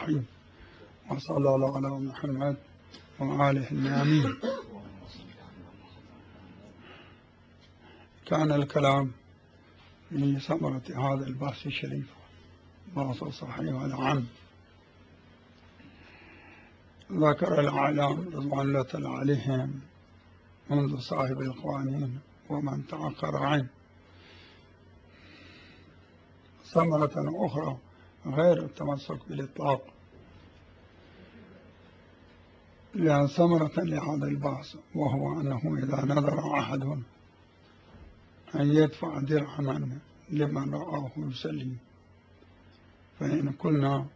الرحيم، وصلى الله على محمد وآله الآمين. كان الكلام في ثمرة هذا البحث الشريف، بحث صحيح والعام. ذكر الأعلام رضوان الله عليهم منذ صاحب القوانين ومن تأخر عنه ثمرة أخرى غير التمسك بالإطلاق، لأن ثمرة لهذا البحث، وهو أنه إذا نذر أحد أن يدفع درهما لمن رآه يصلي، فإن قلنا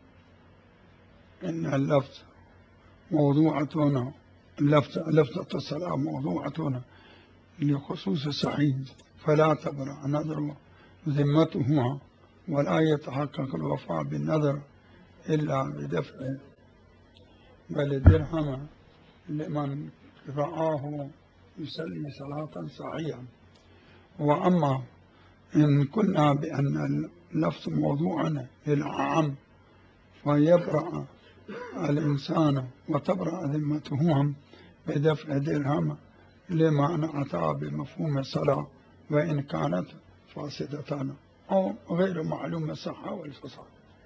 إن اللفظ موضوعة لفظة الصلاة موضوعة لخصوص الصحيح، فلا تبرأ نذر ذمتهما ولا يتحقق الوفاء بالنذر إلا بدفعه، بل الدرهم لمن رآه يصلي صلاة صحيحة. وأما إن قلنا بأن اللفظ موضوع للعام فيبرأ الإنسان وتبرأ ذمتهم بدفع درهم لمن أتى بمفهوم الصلاة، وإن كانت فاسدة أو غير معلوم الصحة والفساد.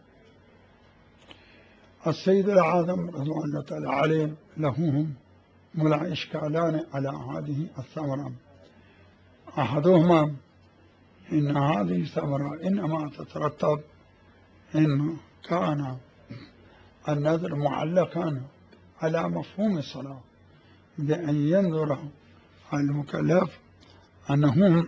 السيد الأعظم رضوان الله عليه له ملا إشكالان على هذه الثمرة. أحدهما إن هذه الثمرة إنما تترتب إن كان النذر معلقا على مفهوم الصلاة، بأن ينظر المكلف أنه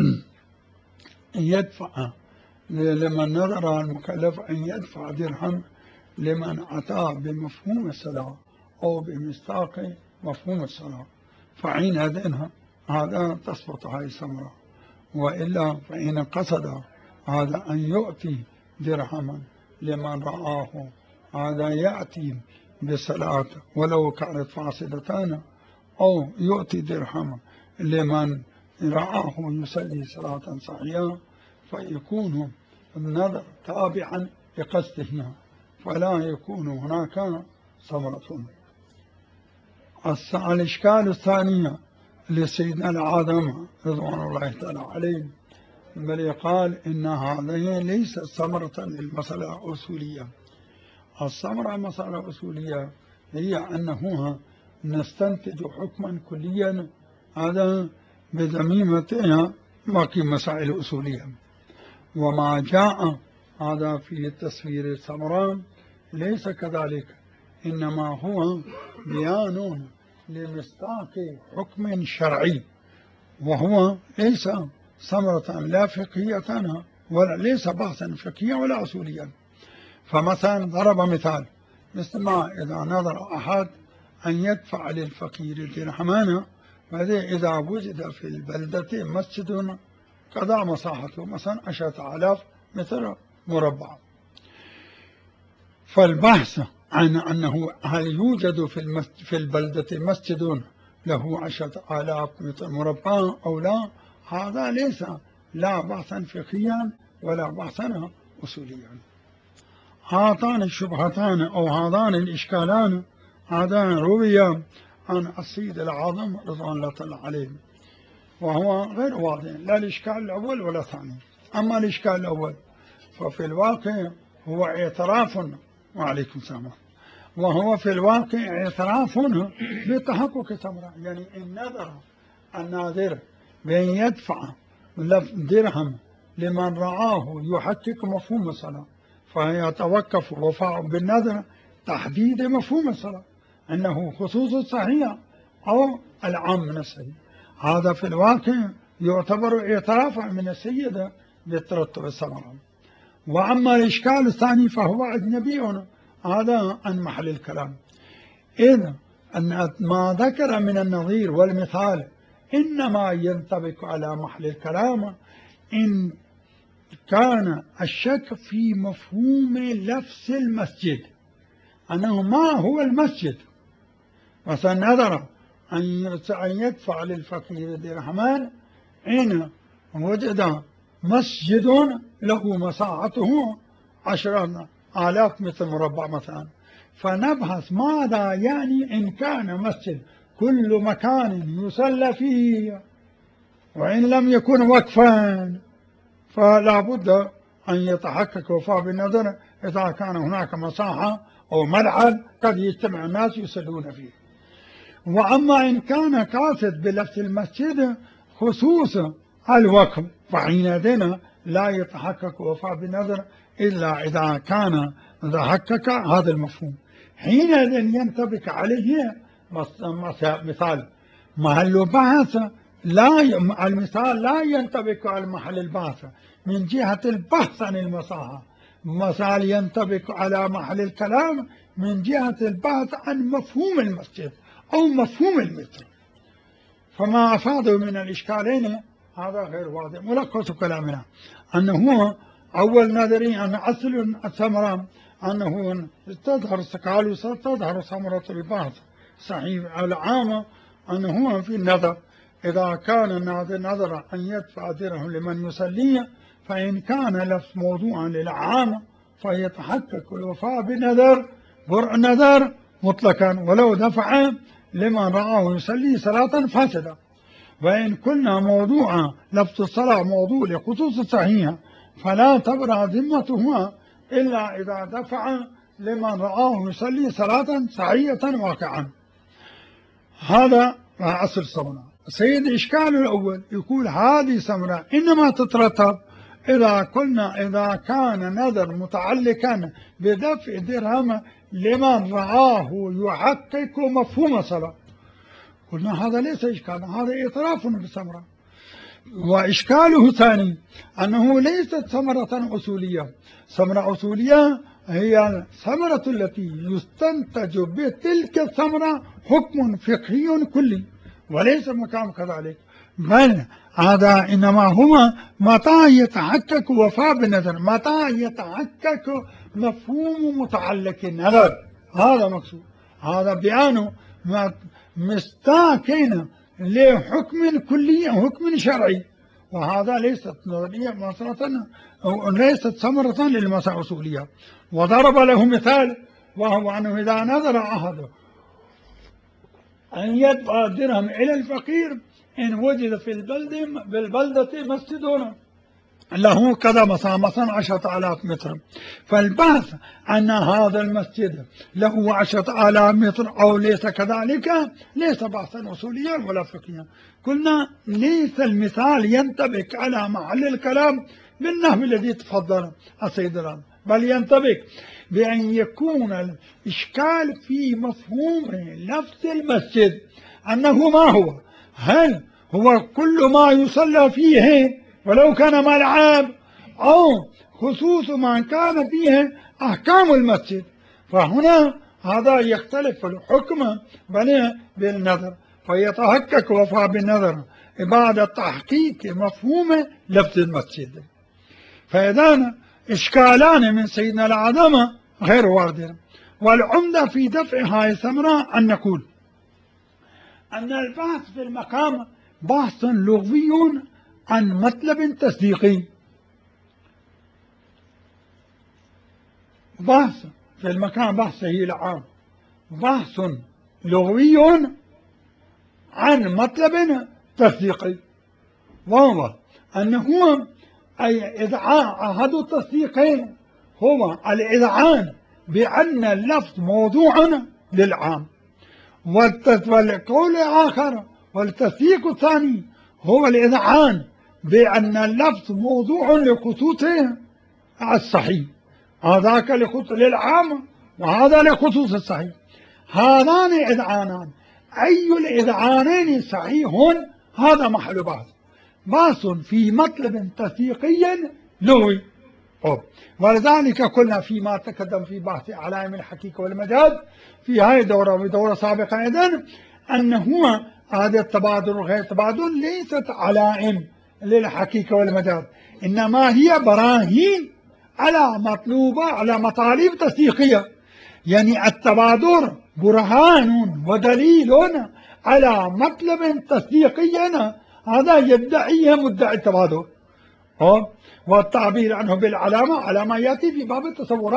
يدفع لمن نظر المكلف أن يدفع درهم لمن أتى بمفهوم الصلاة أو بمصداق مفهوم الصلاة، فحينئذ هذا تسقط هذه الثمرة. وإلا فإن قصد هذا أن يؤتي درهما لمن رآه، هذا يأتي بالصلاة ولو كانت فاسدتان، أو يؤتي درهما لمن رآه يصلي صلاة صحيحة، فيكون النذر تابعا لقصده، فلا يكون هناك ثمرة. الإشكال الثاني لسيدنا الأعظم رضوان الله تعالى عليه، بل قال إن هذه ليست ثمرة للمسألة الأصولية. الثمرة مسألة أصولية هي أنه نستنتج حكما كليا، هذا بذميمتها باقي مسائل أصولية. وما جاء هذا في تصوير الثمرة ليس كذلك، إنما هو بيان لمصداق حكم شرعي، وهو ليس ثمرة لا فقهية ولا ليس بحثا فقهيا ولا أصوليا. فمثلا ضرب مثال مثل ما إذا نظر أحد أن يدفع للفقير درهمان، إذا وجد في البلدة مسجد قضى مساحته مثلا 10,000 متر مربع، فالبحث عن أنه هل يوجد في البلدة مسجد له 10,000 متر مربع أو لا، هذا ليس لا بحثا فقهيا ولا بحثا أصوليا. هاتان الشبهتان أو هذان الإشكالان هذان روي عن السيد الأعظم رضوان الله عليه، وهو غير واضح، لا الإشكال الأول ولا الثاني. أما الإشكال الأول ففي الواقع هو اعتراف، وعليكم السلام، وهو في الواقع اعتراف بتحقق الثمرة. يعني إن نذر الناذر بأن يدفع درهم لمن رآه يحقق مفهوم الصلاة، فيتوقف وفاء بالنذر تحديد مفهوم الصلاة أنه خصوص الصحيح أو العام من الصحيح. هذا في الواقع يعتبر اعترافا من السيدة بالترتب الثمرة. وأما الإشكال الثاني فهو أجنبي، هذا عن محل الكلام، إذ أن ما ذكر من النظير والمثال إنما ينطبق على محل الكلام إن كان الشك في مفهوم لفظ المسجد، أنه ما هو المسجد. مثلا نذر أن يدفع للفقير درهمان إن وجد مسجد له مساحته آلاف متر مربع مثلا، فنبحث ماذا يعني إن كان مسجد كل مكان يصلى فيه وإن لم يكن وقفا، فلا بد أن يتحقق وفاء بالنظر إذا كان هناك مساحة أو ملعب قد يجتمع الناس يصلون فيه. وأما إن كان قاصد بلفظ المسجد خصوص الوقف فحينئذ لا يتحقق وفاء بالنظر إلا إذا كان تحقق هذا المفهوم، حينئذ ينطبق عليه مثال محل بحث. المثال لا ينطبق على محل البحث من جهة البحث عن المساحة، مثال ينطبق على محل الكلام من جهة البحث عن مفهوم المسجد أو مفهوم المتر. فما أفاده من الإشكالين هذا غير واضح. ملخص كلامنا أنه أول نظري أن أصل الثمرة أنه تظهر ثمرة البحث صحيح العامة أنه في النظر إذا كان النظر أن يدفع درهم لمن يصلي، فإن كان لفظ موضوعا للعامة فيتحقق الوفاء بالنذر برء النذر مطلقا ولو دفع لمن رآه يصلي صلاة فاسدة. وإن كنا موضوعا لفظ الصلاة موضوع لخصوص الصحيحة فلا تبرأ ذمتهما إلا إذا دفع لمن رآه يصلي صلاة صحيحة واقعا. هذا أصل الثمرة. سيد الإشكال الأول يقول هذه ثمرة إنما تترتب إذا كان نذر متعلقا بدفع درهم لمن رآه يحقق مفهوم صلاة. قلنا هذا ليس إشكالا، هذا اعتراف بالثمرة. وإشكاله ثاني أنه ليست ثمرة أصولية. ثمرة أصولية هي الثمرة التي يستنتج بتلك الثمرة حكم فقهي كلي، وليس مقام كذلك، بل هذا إنما هو متى يتحقق وفاء بالنذر، متى يتحقق مفهوم متعلق النذر. هذا مقصود، هذا بيان مستاكن لحكم كلي حكم شرعي، وهذا ليست نظرية مسألة أو ليست ثمرة للمسألة الأصولية. وضرب له مثال وهو أنه إذا نظر أحد أن يدفع درهم إلى الفقير إن وجد في بالبلدة مسجد له كذا مثلا 10,000 متر، فالبحث أن هذا المسجد له 10,000 متر أو ليس كذلك ليس بحثا أصوليا ولا فقهيا. قلنا ليس المثال ينطبق على محل الكلام بالنحو الذي تفضل السيد الرام، بل ينطبق بأن يكون الإشكال في مفهوم لفظ المسجد أنه ما هو، هل هو كل ما يصلى فيه ولو كان ملعب أو خصوص ما كان فيه أحكام المسجد. فهنا هذا يختلف الحكم بالنظر، فيتحقق وفاء بالنظر بعد تحقيق مفهوم لفظ المسجد. فإذا إشكالان من سيدنا العظمة غير واردين. والعمدة في دفع هذه الثمرة أن نقول أن البحث في المقام بحث لغوي عن مطلب تصديقي. بحث في المكان بحث هي العام بحث لغوي عن مطلب تصديقي، وهو أنه أي إذعان أحد التصديقين هو الإذعان بأن اللفظ موضوع للعام، والقول الآخر والتصديق الثاني هو الإذعان بأن اللفظ موضوع لخصوصه الصحيح، هذاك للعام وهذا لخصوص الصحيح. هذان إذعانان، أي الإذعانين صحيح هذا محل بحث في مطلب تصديقي لغوي. ولذلك قلنا فيما تقدم في بحث علائم الحقيقة والمجاز في هذه الدورة ودورة سابقة أيضا أنه هذا التبادل وغير التبادل ليست علائم للحقيقة والمجاز، إنما هي براهين على مطالب تصديقية. يعني التبادل برهان ودليل على مطلب تصديقي هذا يدعيه مدعي التبادل، والتعبير عنه بالعلامة على ما يأتي في باب التصورات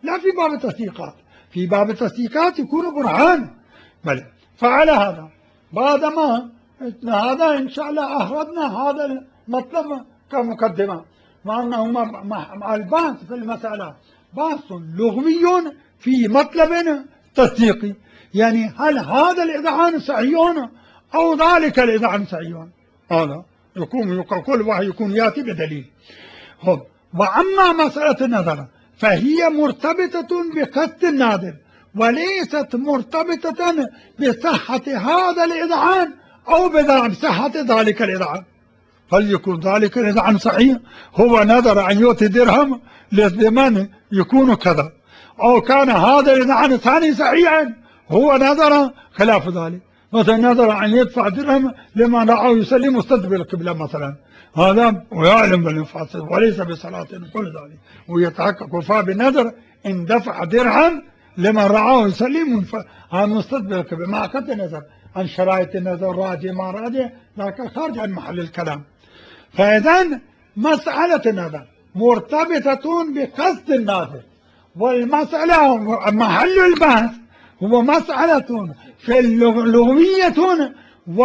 لا في باب التصديقات. في باب التصديقات يكون برهان. بل فعلى هذا بعدما هذا إن شاء الله أخذنا هذا المطلب كمقدمة، مع أنه مع البحث في المسألة بحث لغوي في مطلب تصديقي، يعني هل هذا الإذعان صحيح أو ذلك الإذعان صحيح؟ هذا يكون كل واحد يكون يأتي بدليل. وأما مسألة النظر فهي مرتبطة بقصد الناظر وليست مرتبطة بصحة هذا الإذعان أو بصحة ذلك الإذعان. هل يكون ذلك الإذعان صحيح؟ هو نذر أن يؤتي درهم لمن يكون كذا، أو كان هذا الإذعان الثاني صحيحا هو نذر خلاف ذلك، مثلا نذر أن يدفع درهم لمن رأى يصلي مستدبر القبلة مثلا، هذا ويعلم بالانفاس وليس بصلاة كل ذلك، ويتحقق وفاء بالنذر إن دفع درهم لمن رآه يصلي مستدبر القبلة مع قطع النظر عن شرائط النذر راجع ما راجع، ذاك خارج عن محل الكلام. فإذا مسألة النذر مرتبطة بقصد الناظر، والمسألة محل البحث هو مسألة في لغوية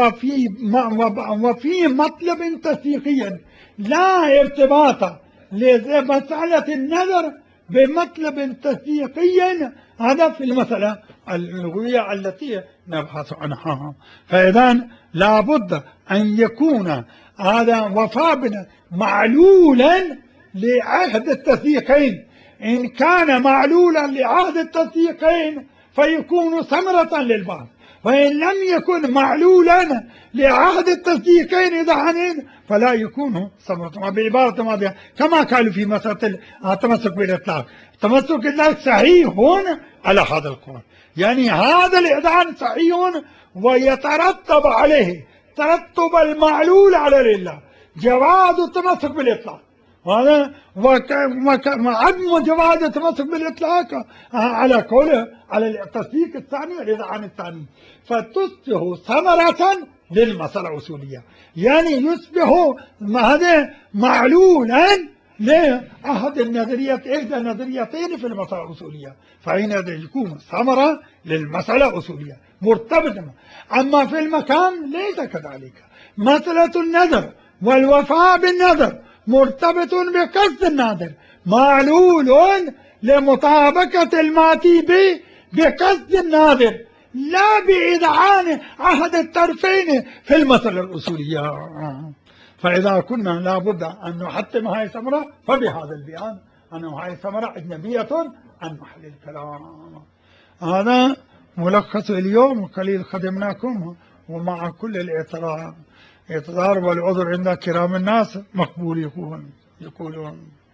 وفي مطلب تصديقي، لا ارتباط لمسألة النذر بمطلب تصديقي، هذا في المسألة اللغوية التي نبحث عنها. فإذا لابد أن يكون هذا وفاء معلولا لعهد التصديقين. إن كان معلولا لعهد التصديقين فيكون ثمرة للبعض، وإن لم يكن معلولا لعهد التصديقين إذعانين فلا يكون ثمرة. بعبارة ماضية كما قالوا في مسألة التمسك بالإطلاق، التمسك بالإطلاق صحيح على هذا القول، يعني هذا الإذعان صحيح ويترتب عليه ترتب المعلول على العلة جواز التمسك بالإطلاق، هذا وعدم جواز التمسك بالإطلاق على قوله على التصديق الثاني والإذعان الثاني، فتصبح ثمرة للمسألة الأصولية، يعني يصبح هذا معلولا لأحد النظريات إحدى النظريتين في المسألة الأصولية، فحين يكون ثمرة للمسألة الأصولية مرتبطة. أما في المكان ليس كذلك، مسألة النذر والوفاء بالنذر مرتبط بقصد الناظر معلول لمطابقة الماتي به بقصد الناظر لا بإذعان أحد الطرفين في المسألة الأصولية. فإذا كنا لابد أن نحتم هذه الثمرة فبهذا البيان أنه هذه الثمرة أجنبية عن محل الكلام. هذا ملخص اليوم، قليل خدمناكم، ومع كل الاعتذار والعذر عند كرام الناس مقبول يقولون